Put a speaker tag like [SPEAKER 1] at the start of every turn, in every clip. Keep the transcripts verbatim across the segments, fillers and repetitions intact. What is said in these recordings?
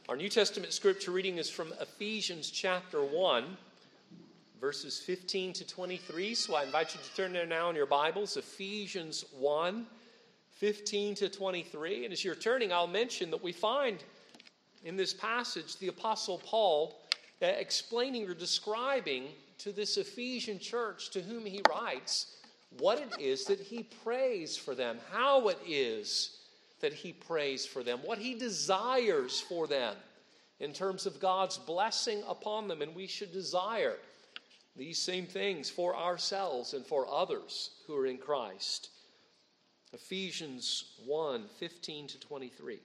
[SPEAKER 1] Our New Testament scripture reading is from Ephesians chapter one, verses fifteen to twenty-three. So I invite you to turn there now in your Bibles, Ephesians one, fifteen to twenty-three. And as you're turning, I'll mention that we find in this passage the Apostle Paul uh, explaining or describing to this Ephesian church to whom he writes what it is that he prays for them, how it is that he prays for them, what he desires for them in terms of God's blessing upon them. And we should desire these same things for ourselves and for others who are in Christ. Ephesians one, fifteen to twenty-three.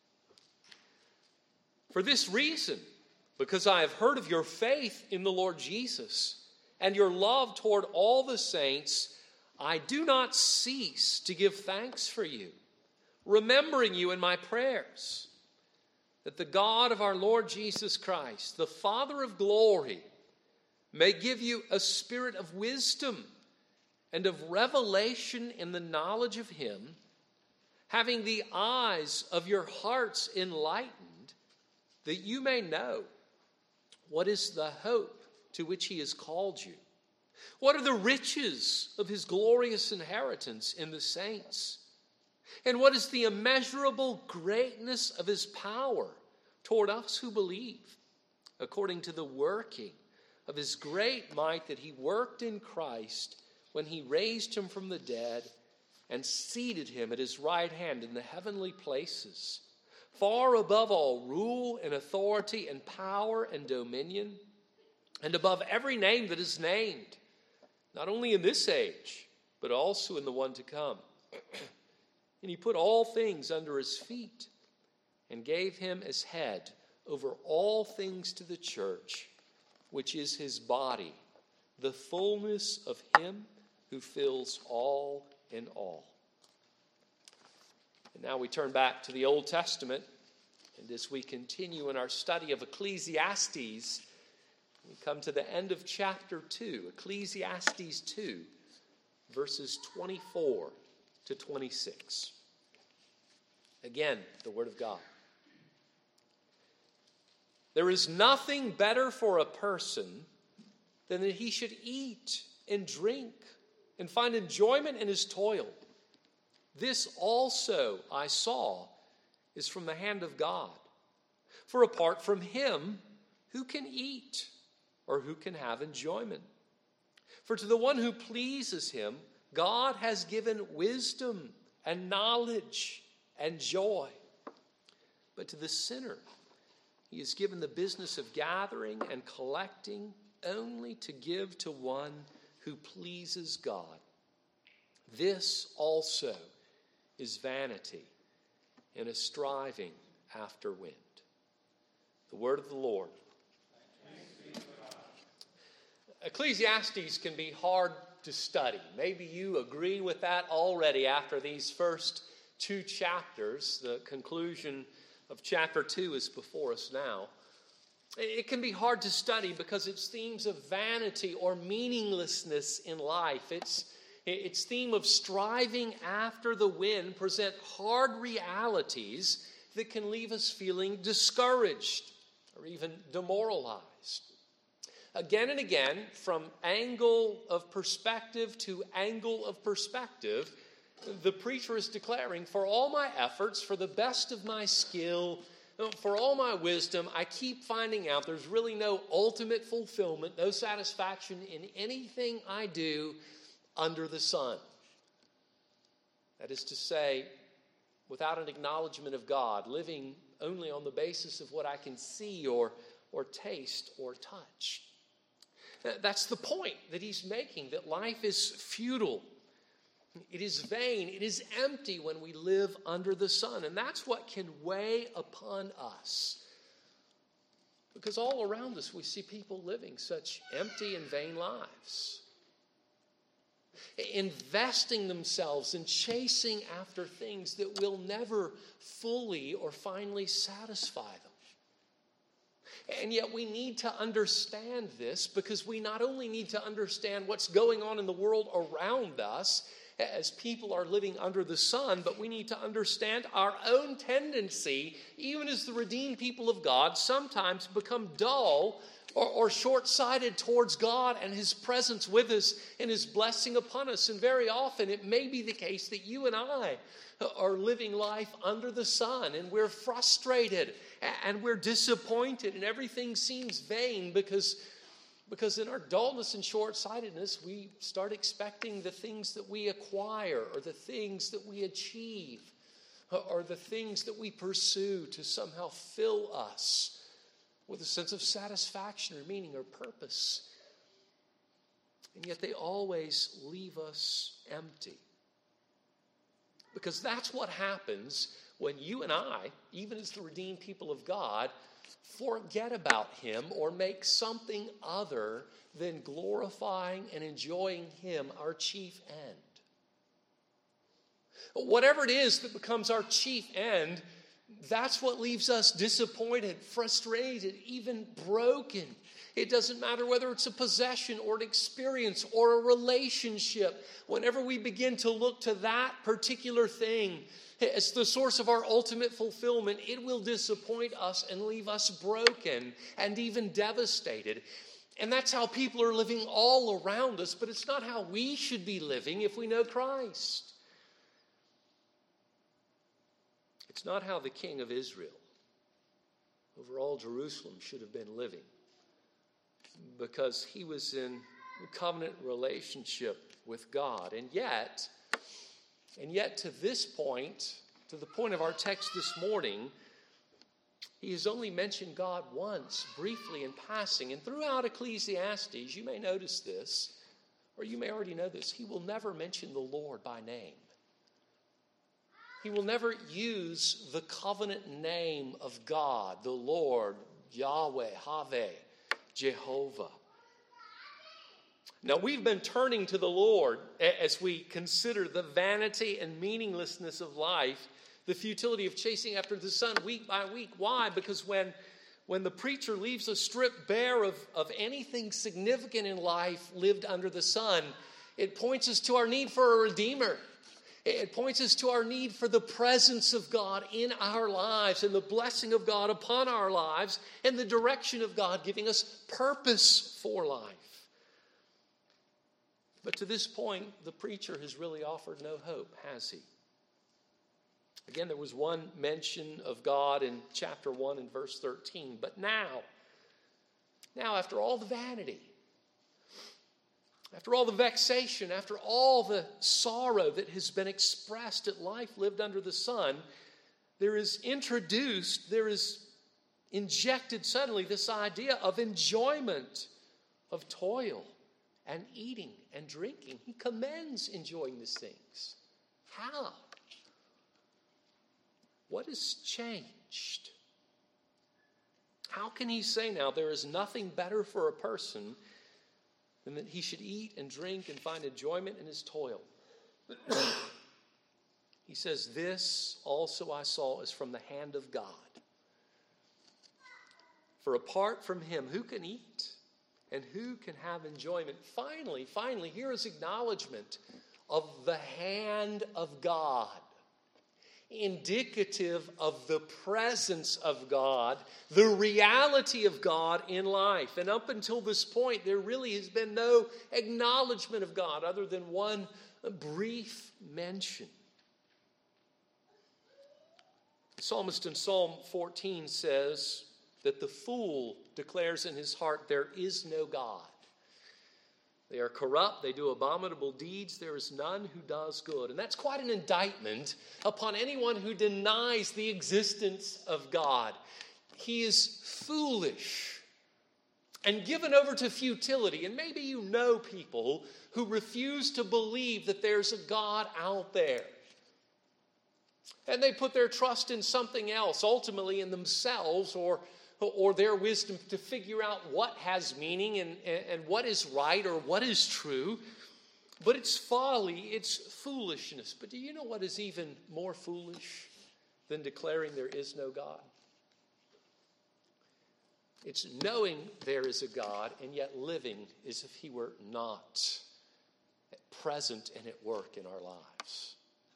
[SPEAKER 1] For this reason, because I have heard of your faith in the Lord Jesus and your love toward all the saints, I do not cease to give thanks for you, remembering you in my prayers, that the God of our Lord Jesus Christ, the Father of glory, may give you a spirit of wisdom and of revelation in the knowledge of him, having the eyes of your hearts enlightened, that you may know what is the hope to which he has called you. What are the riches of his glorious inheritance in the saints? And what is the immeasurable greatness of his power toward us who believe, according to the working of his great might that he worked in Christ when he raised him from the dead and seated him at his right hand in the heavenly places, far above all rule and authority and power and dominion, and above every name that is named, not only in this age, but also in the one to come. And he put all things under his feet and gave him as head over all things to the church, which is his body, the fullness of him who fills all in all. And now we turn back to the Old Testament, and as we continue in our study of Ecclesiastes, we come to the end of chapter two, Ecclesiastes two, verses twenty-four to twenty-six. Again, the word of God. There is nothing better for a person than that he should eat and drink and find enjoyment in his toil. This also I saw is from the hand of God. For apart from him, who can eat or who can have enjoyment? For to the one who pleases him, God has given wisdom and knowledge and joy. But to the sinner, he has given the business of gathering and collecting only to give to one who pleases God. This also is vanity and a striving after wind. The word of the Lord. Ecclesiastes can be hard to study. Maybe you agree with that already after these first two chapters. The conclusion of chapter two is before us now. It can be hard to study because its themes of vanity or meaninglessness in life, its, its theme of striving after the wind present hard realities that can leave us feeling discouraged or even demoralized. Again and again, from angle of perspective to angle of perspective, the preacher is declaring, for all my efforts, for the best of my skill, for all my wisdom, I keep finding out there's really no ultimate fulfillment, no satisfaction in anything I do under the sun. That is to say, without an acknowledgement of God, living only on the basis of what I can see or, or taste or touch. That's the point that he's making, that life is futile. It is vain. It is empty when we live under the sun. And that's what can weigh upon us. Because all around us we see people living such empty and vain lives. Investing themselves in chasing after things that will never fully or finally satisfy them. And yet we need to understand this because we not only need to understand what's going on in the world around us as people are living under the sun, but we need to understand our own tendency, even as the redeemed people of God, sometimes become dull or, or short-sighted towards God and His presence with us and His blessing upon us. And very often it may be the case that you and I are living life under the sun, and we're frustrated and we're disappointed, and everything seems vain because Because in our dullness and short-sightedness, we start expecting the things that we acquire or the things that we achieve or the things that we pursue to somehow fill us with a sense of satisfaction or meaning or purpose. And yet they always leave us empty. Because that's what happens when you and I, even as the redeemed people of God, forget about Him or make something other than glorifying and enjoying Him our chief end. Whatever it is that becomes our chief end, that's what leaves us disappointed, frustrated, even broken. It doesn't matter whether it's a possession or an experience or a relationship. Whenever we begin to look to that particular thing as the source of our ultimate fulfillment, it will disappoint us and leave us broken and even devastated. And that's how people are living all around us, but it's not how we should be living if we know Christ. It's not how the King of Israel over all Jerusalem should have been living, because he was in covenant relationship with God. And yet, and yet to this point, to the point of our text this morning, he has only mentioned God once, briefly in passing. And throughout Ecclesiastes, you may notice this, or you may already know this, he will never mention the Lord by name. He will never use the covenant name of God, the Lord, Yahweh, Haveh, Jehovah. Now, we've been turning to the Lord as we consider the vanity and meaninglessness of life, the futility of chasing after the sun week by week. Why? Because when, when the preacher leaves us stripped bare of, of anything significant in life lived under the sun, it points us to our need for a Redeemer. It points us to our need for the presence of God in our lives and the blessing of God upon our lives and the direction of God giving us purpose for life. But to this point, the preacher has really offered no hope, has he? Again, there was one mention of God in chapter one and verse thirteen. But now, now after all the vanity, after all the vexation, after all the sorrow that has been expressed at life lived under the sun, there is introduced, there is injected suddenly this idea of enjoyment, of toil and eating and drinking. He commends enjoying these things. How? What has changed? How can he say now there is nothing better for a person and that he should eat and drink and find enjoyment in his toil? He says, this also I saw is from the hand of God. For apart from him, who can eat and who can have enjoyment? Finally, finally, here is acknowledgement of the hand of God, indicative of the presence of God, the reality of God in life. And up until this point, there really has been no acknowledgement of God other than one brief mention. The psalmist in Psalm fourteen says that the fool declares in his heart, there is no God. They are corrupt, they do abominable deeds, there is none who does good. And that's quite an indictment upon anyone who denies the existence of God. He is foolish and given over to futility. And maybe you know people who refuse to believe that there's a God out there. And they put their trust in something else, ultimately in themselves or or their wisdom to figure out what has meaning and, and what is right or what is true. But it's folly, it's foolishness. But do you know what is even more foolish than declaring there is no God? It's knowing there is a God and yet living as if he were not. present and at work in our lives.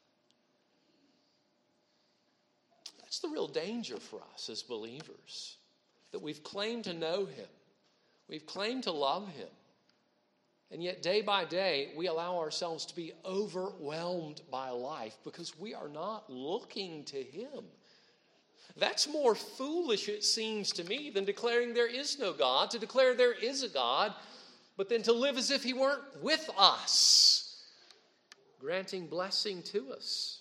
[SPEAKER 1] That's the real danger for us as believers, that we've claimed to know him. We've claimed to love him. And yet day by day, we allow ourselves to be overwhelmed by life because we are not looking to him. That's more foolish, it seems to me, than declaring there is no God, to declare there is a God, but then to live as if he weren't with us, granting blessing to us.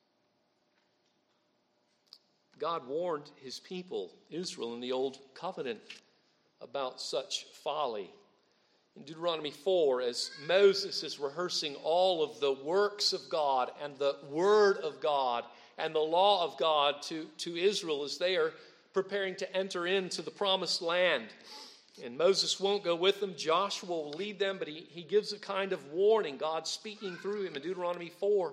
[SPEAKER 1] God warned his people, Israel, in the Old Covenant about such folly. In Deuteronomy four, as Moses is rehearsing all of the works of God and the word of God and the law of God to, to Israel as they are preparing to enter into the promised land. And Moses won't go with them. Joshua will lead them, but he, he gives a kind of warning, God speaking through him in Deuteronomy four.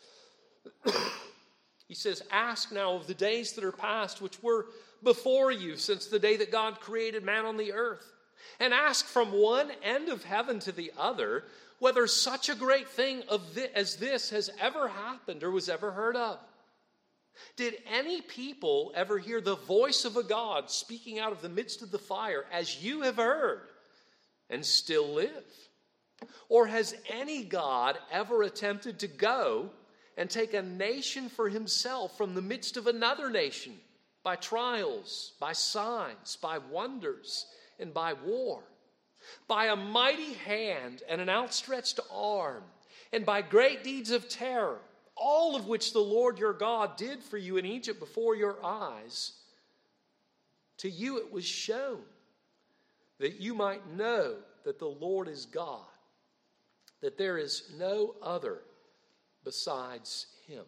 [SPEAKER 1] He says, ask now of the days that are past, which were before you since the day that God created man on the earth. And ask from one end of heaven to the other whether such a great thing of this, as this has ever happened or was ever heard of. Did any people ever hear the voice of a God speaking out of the midst of the fire as you have heard and still live? Or has any God ever attempted to go and take a nation for himself from the midst of another nation by trials, by signs, by wonders, and by war, by a mighty hand and an outstretched arm, and by great deeds of terror, all of which the Lord your God did for you in Egypt before your eyes? To you it was shown that you might know that the Lord is God, that there is no other besides him.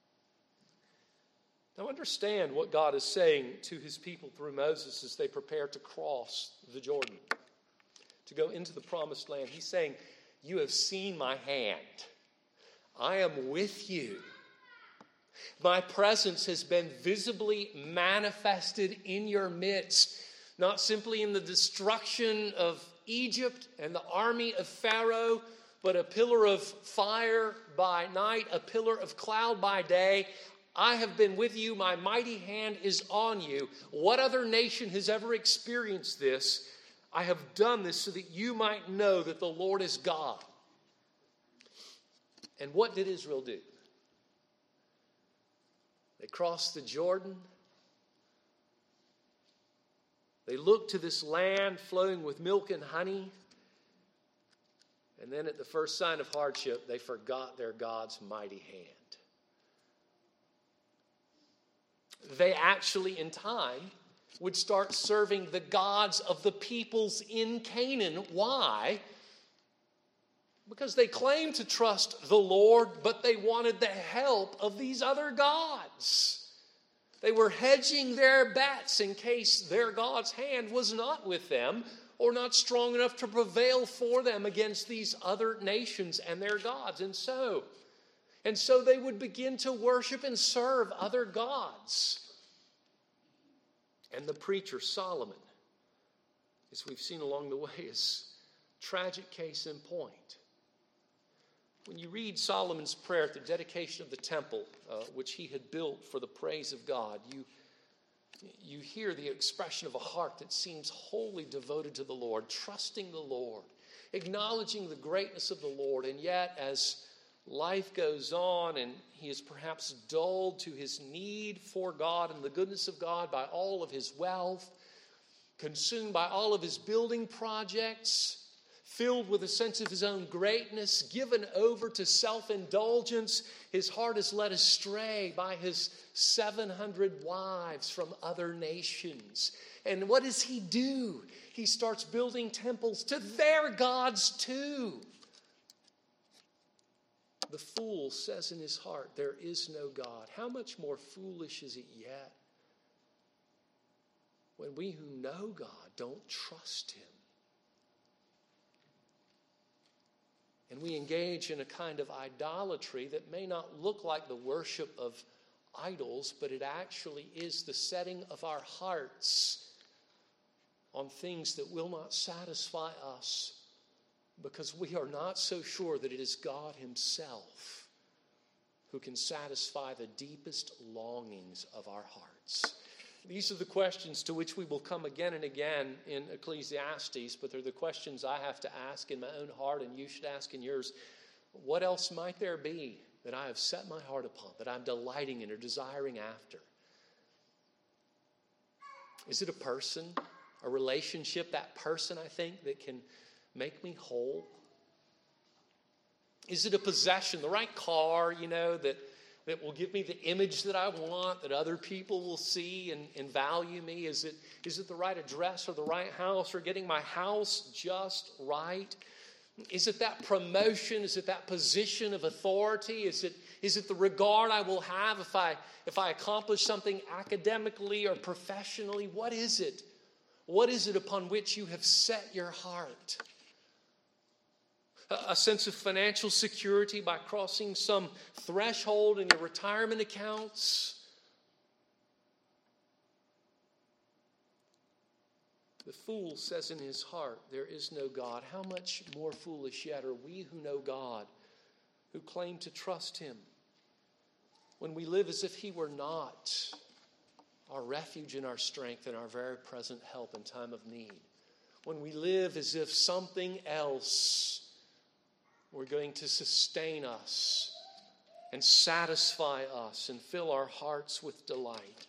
[SPEAKER 1] Now understand what God is saying to his people through Moses as they prepare to cross the Jordan, to go into the promised land. He's saying, you have seen my hand. I am with you. My presence has been visibly manifested in your midst, not simply in the destruction of Egypt and the army of Pharaoh, but a pillar of fire by night, a pillar of cloud by day. I have been with you. My mighty hand is on you. What other nation has ever experienced this? I have done this so that you might know that the Lord is God. And what did Israel do? They crossed the Jordan. They looked to this land flowing with milk and honey. And then at the first sign of hardship, they forgot their God's mighty hand. They actually, in time, would start serving the gods of the peoples in Canaan. Why? Because they claimed to trust the Lord, but they wanted the help of these other gods. They were hedging their bets in case their God's hand was not with them or not strong enough to prevail for them against these other nations and their gods. And so, and so they would begin to worship and serve other gods. And the preacher, Solomon, as we've seen along the way, is a tragic case in point. When you read Solomon's prayer at the dedication of the temple, uh, which he had built for the praise of God, you, you hear the expression of a heart that seems wholly devoted to the Lord, trusting the Lord, acknowledging the greatness of the Lord. And yet, as life goes on and he is perhaps dulled to his need for God and the goodness of God by all of his wealth, consumed by all of his building projects, filled with a sense of his own greatness, given over to self-indulgence, his heart is led astray by his seven hundred wives from other nations. And what does he do? He starts building temples to their gods too. The fool says in his heart, there is no God. How much more foolish is it yet when we who know God don't trust him? And we engage in a kind of idolatry that may not look like the worship of idols, but it actually is the setting of our hearts on things that will not satisfy us, because we are not so sure that it is God himself who can satisfy the deepest longings of our hearts. These are the questions to which we will come again and again in Ecclesiastes, but they're the questions I have to ask in my own heart, and you should ask in yours. What else might there be that I have set my heart upon, that I'm delighting in or desiring after? Is it a person, a relationship, that person, I think, that can make me whole? Is it a possession, the right car, you know, that, that will give me the image that I want, that other people will see and, and value me? Is it, is it the right address or the right house, or getting my house just right? Is it that promotion? Is it that position of authority? Is it, is it the regard I will have if I, if I accomplish something academically or professionally? What is it? What is it upon which you have set your heart? A, a sense of financial security by crossing some threshold in your retirement accounts? The fool says in his heart, there is no God. How much more foolish yet are we who know God, who claim to trust him, when we live as if he were not our refuge and our strength and our very present help in time of need. When we live as if something else were going to sustain us and satisfy us and fill our hearts with delight.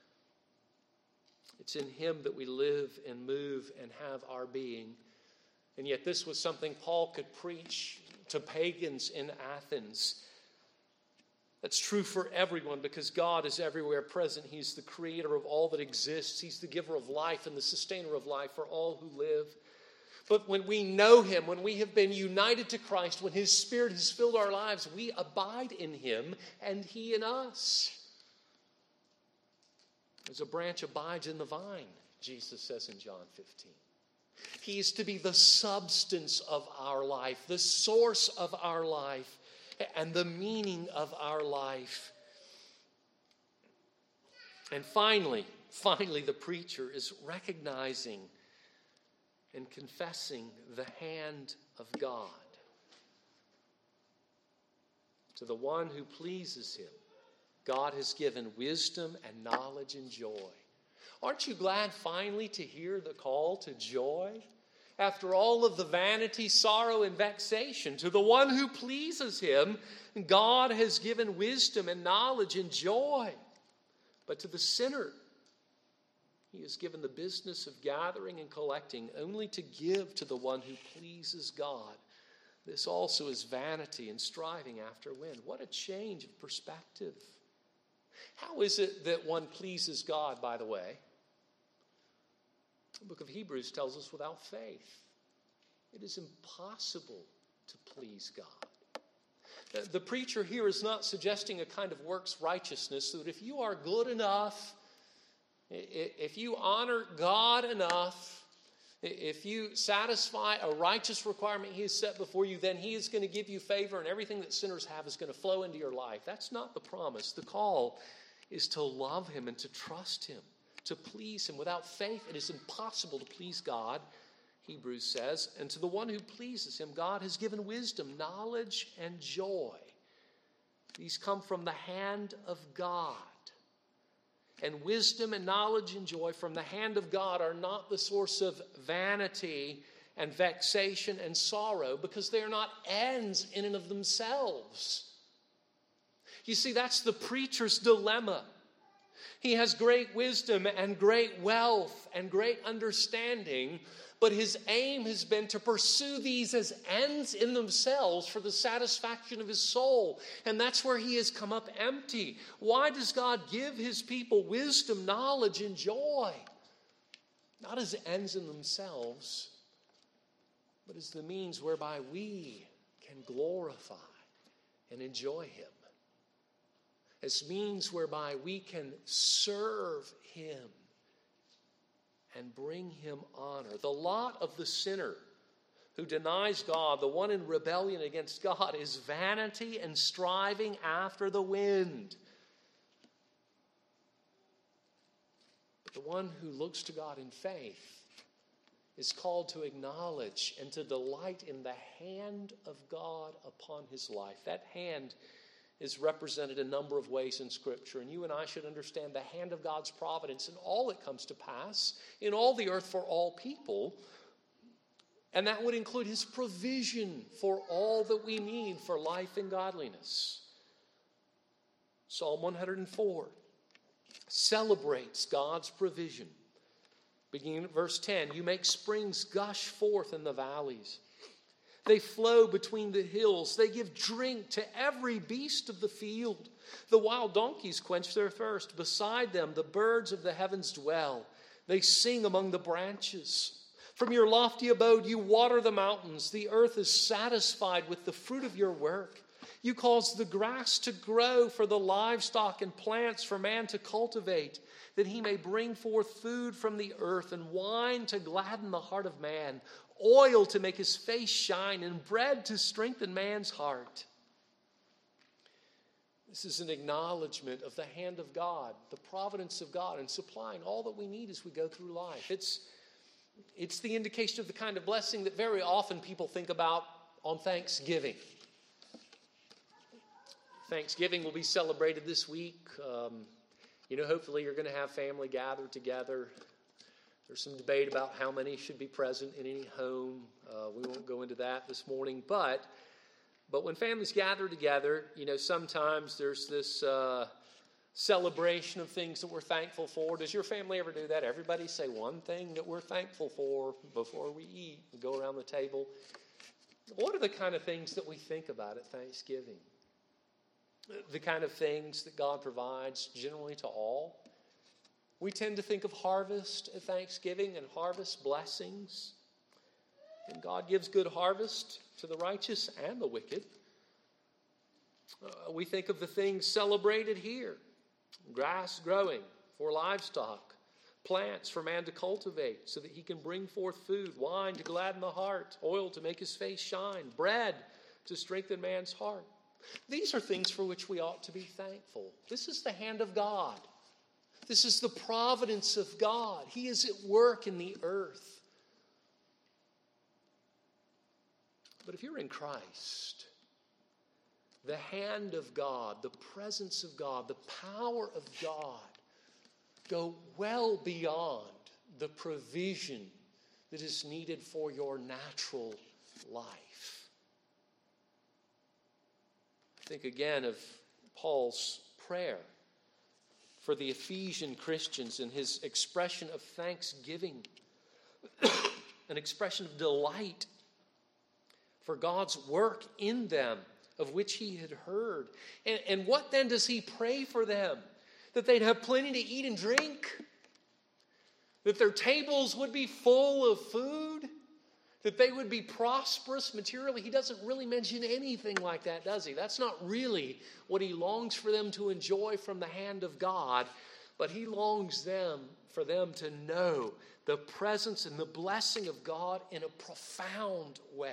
[SPEAKER 1] It's in him that we live and move and have our being. And yet this was something Paul could preach to pagans in Athens. That's true for everyone, because God is everywhere present. He's the creator of all that exists. He's the giver of life and the sustainer of life for all who live. But when we know him, when we have been united to Christ, when his Spirit has filled our lives, we abide in him and he in us. As a branch abides in the vine, Jesus says in John fifteen. He is to be the substance of our life, the source of our life, and the meaning of our life. And finally, finally, the preacher is recognizing and confessing the hand of God. To the one who pleases him, God has given wisdom and knowledge and joy. Aren't you glad finally to hear the call to joy? After all of the vanity, sorrow, and vexation, to the one who pleases him, God has given wisdom and knowledge and joy. But to the sinner, he has given the business of gathering and collecting only to give to the one who pleases God. This also is vanity and striving after wind. What a change of perspective. How is it that one pleases God, by the way? The book of Hebrews tells us without faith, it is impossible to please God. The preacher here is not suggesting a kind of works righteousness, so that if you are good enough, if you honor God enough, if you satisfy a righteous requirement he has set before you, then he is going to give you favor, and everything that sinners have is going to flow into your life. That's not the promise. The call is to love him and to trust him, to please him. Without faith, it is impossible to please God, Hebrews says. And to the one who pleases him, God has given wisdom, knowledge, and joy. These come from the hand of God. And wisdom and knowledge and joy from the hand of God are not the source of vanity and vexation and sorrow, because they are not ends in and of themselves. You see, that's the preacher's dilemma. He has great wisdom and great wealth and great understanding, but his aim has been to pursue these as ends in themselves for the satisfaction of his soul. And that's where he has come up empty. Why does God give his people wisdom, knowledge, and joy? Not as ends in themselves, but as the means whereby we can glorify and enjoy him. As means whereby we can serve him and bring him honor. The lot of the sinner who denies God, the one in rebellion against God, is vanity and striving after the wind. But the one who looks to God in faith is called to acknowledge and to delight in the hand of God upon his life. That hand is represented a number of ways in Scripture, and you and I should understand the hand of God's providence in all that comes to pass in all the earth for all people, and that would include his provision for all that we need for life and godliness. Psalm one hundred four celebrates God's provision. Beginning at verse ten, you make springs gush forth in the valleys. They flow between the hills. They give drink to every beast of the field. The wild donkeys quench their thirst. Beside them, the birds of the heavens dwell. They sing among the branches. From your lofty abode, you water the mountains. The earth is satisfied with the fruit of your work. You cause the grass to grow for the livestock and plants for man to cultivate, that he may bring forth food from the earth and wine to gladden the heart of man, oil to make his face shine, and bread to strengthen man's heart. This is an acknowledgement of the hand of God, the providence of God, in supplying all that we need as we go through life. It's, it's the indication of the kind of blessing that very often people think about on Thanksgiving. Thanksgiving will be celebrated this week. Um, you know, hopefully you're going to have family gathered together. There's some debate about how many should be present in any home. Uh, we won't go into that this morning. But but when families gather together, you know, sometimes there's this uh, celebration of things that we're thankful for. Does your family ever do that? Everybody say one thing that we're thankful for before we eat. We go around the table. What are the kind of things that we think about at Thanksgiving? The kind of things that God provides generally to all. We tend to think of harvest at Thanksgiving and harvest blessings. And God gives good harvest to the righteous and the wicked. Uh, we think of the things celebrated here. Grass growing for livestock. Plants for man to cultivate so that he can bring forth food. Wine to gladden the heart. Oil to make his face shine. Bread to strengthen man's heart. These are things for which we ought to be thankful. This is the hand of God. This is the providence of God. He is at work in the earth. But if you're in Christ, the hand of God, the presence of God, the power of God go well beyond the provision that is needed for your natural life. Think again of Paul's prayer for the Ephesian Christians and his expression of thanksgiving, an expression of delight for God's work in them, of which he had heard. And, and what then does he pray for them? That they'd have plenty to eat and drink? That their tables would be full of food? That they would be prosperous materially? He doesn't really mention anything like that, does he? That's not really what he longs for them to enjoy from the hand of God, but he longs them for them to know the presence and the blessing of God in a profound way.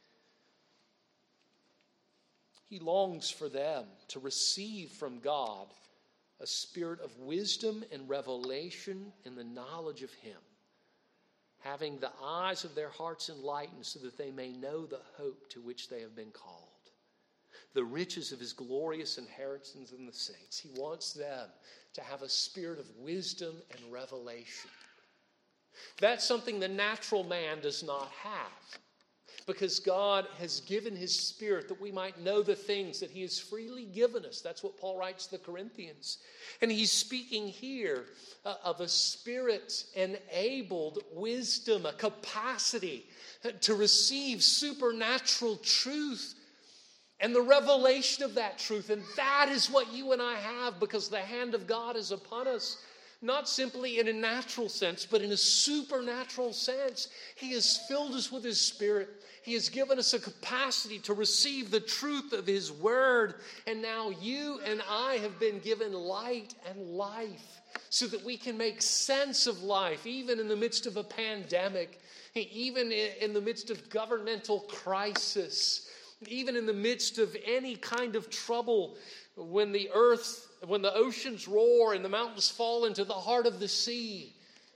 [SPEAKER 1] He longs for them to receive from God a spirit of wisdom and revelation in the knowledge of him, having the eyes of their hearts enlightened so that they may know the hope to which they have been called, the riches of his glorious inheritance in the saints. He wants them to have a spirit of wisdom and revelation. That's something the natural man does not have, because God has given his Spirit that we might know the things that he has freely given us. That's what Paul writes to the Corinthians. And he's speaking here uh, of a Spirit-enabled wisdom, a capacity to receive supernatural truth and the revelation of that truth. And that is what you and I have, because the hand of God is upon us. Not simply in a natural sense, but in a supernatural sense. He has filled us with his Spirit. He has given us a capacity to receive the truth of his word. And now you and I have been given light and life so that we can make sense of life, even in the midst of a pandemic, even in the midst of governmental crisis, even in the midst of any kind of trouble. When the earth, when the oceans roar and the mountains fall into the heart of the sea,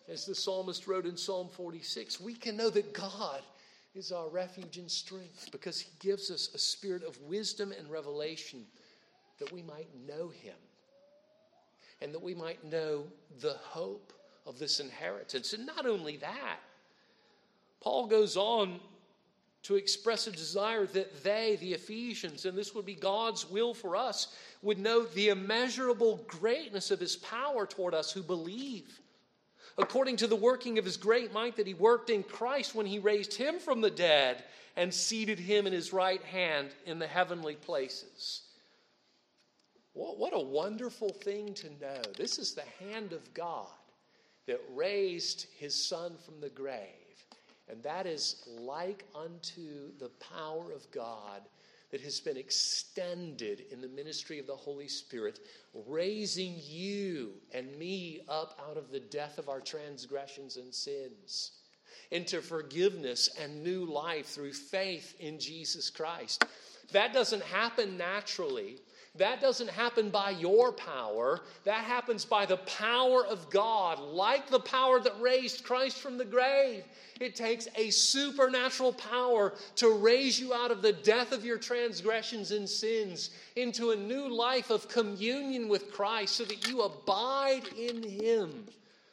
[SPEAKER 1] As the psalmist wrote in Psalm forty-six, we can know that God is our refuge and strength because he gives us a spirit of wisdom and revelation that we might know him and that we might know the hope of this inheritance. And not only that, Paul goes on to express a desire that they, the Ephesians, and this would be God's will for us, would know the immeasurable greatness of his power toward us who believe, according to the working of his great might that he worked in Christ when he raised him from the dead and seated him in his right hand in the heavenly places. What, what a wonderful thing to know. This is the hand of God that raised his Son from the grave. And that is like unto the power of God that has been extended in the ministry of the Holy Spirit, raising you and me up out of the death of our transgressions and sins into forgiveness and new life through faith in Jesus Christ. That doesn't happen naturally. That doesn't happen by your power. That happens by the power of God, like the power that raised Christ from the grave. It takes a supernatural power to raise you out of the death of your transgressions and sins into a new life of communion with Christ so that you abide in him.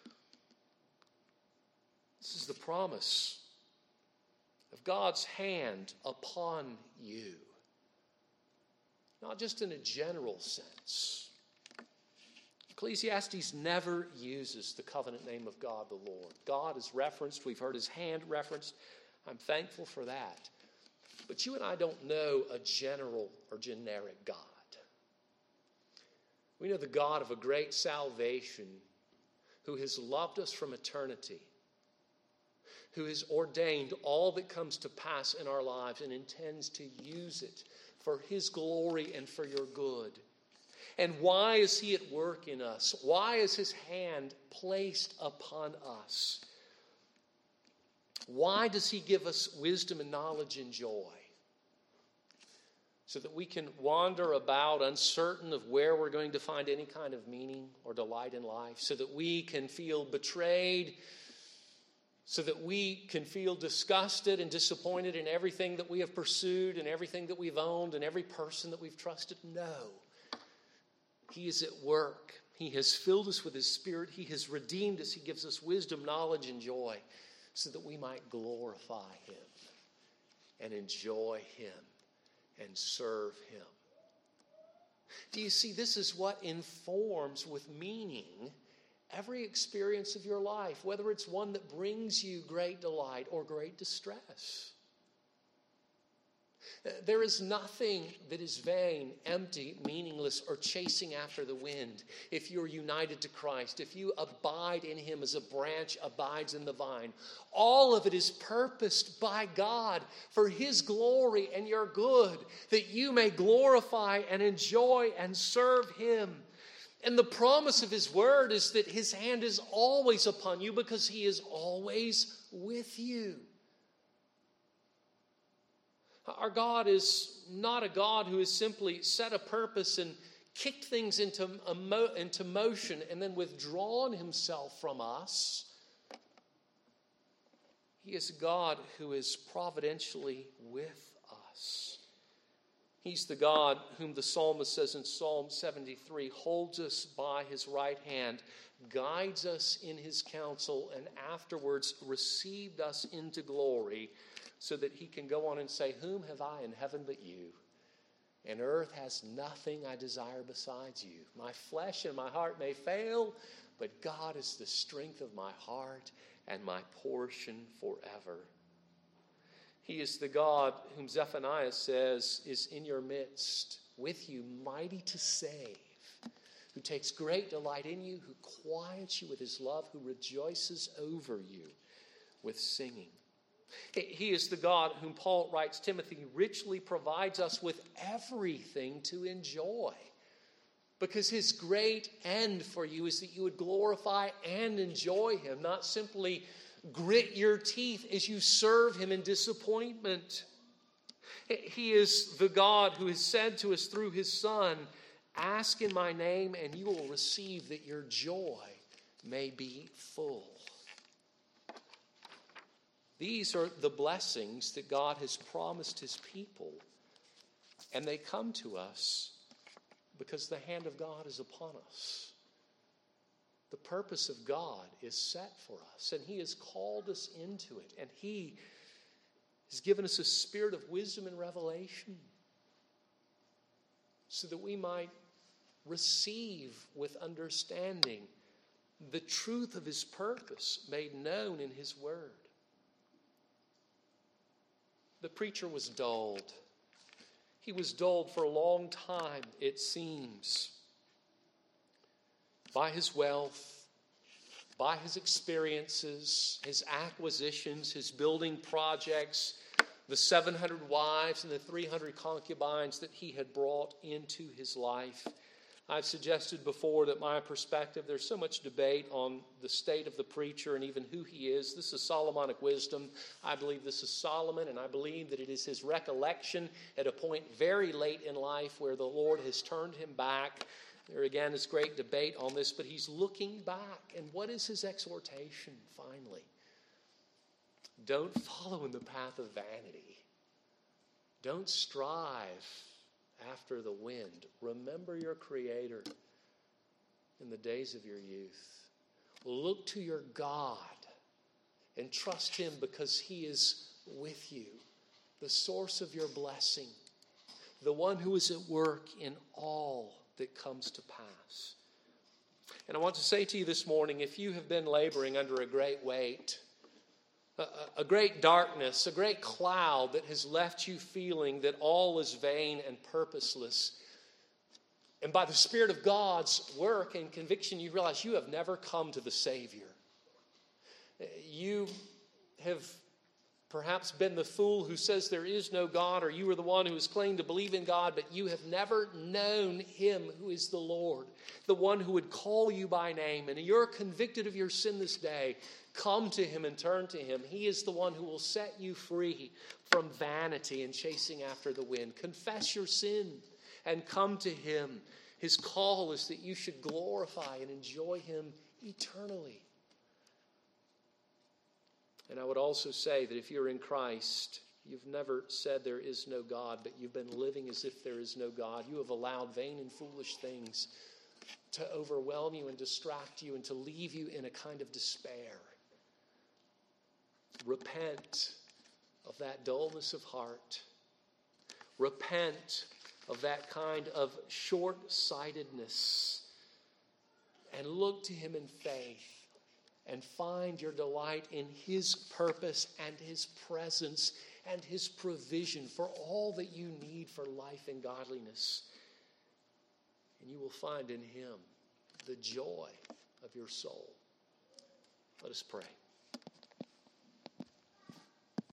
[SPEAKER 1] This is the promise of God's hand upon you. Not just in a general sense. Ecclesiastes never uses the covenant name of God the Lord. God is referenced. We've heard his hand referenced. I'm thankful for that. But you and I don't know a general or generic God. We know the God of a great salvation who has loved us from eternity, who has ordained all that comes to pass in our lives and intends to use it for his glory and for your good. And why is he at work in us? Why is his hand placed upon us? Why does he give us wisdom and knowledge and joy? So that we can wander about uncertain of where we're going to find any kind of meaning or delight in life. So that we can feel betrayed. So that we can feel disgusted and disappointed in everything that we have pursued and everything that we've owned and every person that we've trusted. No. He is at work. He has filled us with his Spirit. He has redeemed us. He gives us wisdom, knowledge, and joy so that we might glorify him and enjoy him and serve him. Do you see, this is what informs with meaning every experience of your life, whether it's one that brings you great delight or great distress. There is nothing that is vain, empty, meaningless, or chasing after the wind if you're united to Christ, if you abide in him as a branch abides in the vine. All of it is purposed by God for his glory and your good, that you may glorify and enjoy and serve him. And the promise of his word is that his hand is always upon you because he is always with you. Our God is not a God who has simply set a purpose and kicked things into, into motion and then withdrawn himself from us. He is a God who is providentially with us. He's the God whom the psalmist says in Psalm seventy-three, holds us by his right hand, guides us in his counsel, and afterwards received us into glory, so that he can go on and say, whom have I in heaven but you? And earth has nothing I desire besides you. My flesh and my heart may fail, but God is the strength of my heart and my portion forever. He is the God whom Zephaniah says is in your midst, with you, mighty to save, who takes great delight in you, who quiets you with his love, who rejoices over you with singing. He is the God whom Paul writes, Timothy richly provides us with everything to enjoy. Because his great end for you is that you would glorify and enjoy him, not simply grit your teeth as you serve him in disappointment. He is the God who has said to us through his Son, ask in my name and you will receive that your joy may be full. These are the blessings that God has promised his people, and they come to us because the hand of God is upon us. The purpose of God is set for us, and he has called us into it, and he has given us a spirit of wisdom and revelation so that we might receive with understanding the truth of his purpose made known in his word. The preacher was dulled. He was dulled for a long time, it seems, by his wealth, by his experiences, his acquisitions, his building projects, the seven hundred wives and the three hundred concubines that he had brought into his life. I've suggested before that my perspective, there's so much debate on the state of the preacher and even who he is. This is Solomonic wisdom. I believe this is Solomon, and I believe that it is his recollection at a point very late in life where the Lord has turned him back. There again is great debate on this, but he's looking back. And what is his exhortation finally? Don't follow in the path of vanity. Don't strive after the wind. Remember your Creator in the days of your youth. Look to your God and trust him because he is with you, the source of your blessing, the one who is at work in all that comes to pass. And I want to say to you this morning, if you have been laboring under a great weight, a, a great darkness, a great cloud that has left you feeling that all is vain and purposeless, and by the Spirit of God's work and conviction, you realize you have never come to the Savior. You have perhaps been the fool who says there is no God, or you are the one who has claimed to believe in God, but you have never known him who is the Lord, the one who would call you by name, and you're convicted of your sin this day. Come to him and turn to him. He is the one who will set you free from vanity and chasing after the wind. Confess your sin and come to him. His call is that you should glorify and enjoy him eternally. And I would also say that if you're in Christ, you've never said there is no God, but you've been living as if there is no God. You have allowed vain and foolish things to overwhelm you and distract you and to leave you in a kind of despair. Repent of that dullness of heart. Repent of that kind of short-sightedness and look to him in faith and find your delight in his purpose and his presence and his provision for all that you need for life and godliness. And you will find in him the joy of your soul. Let us pray.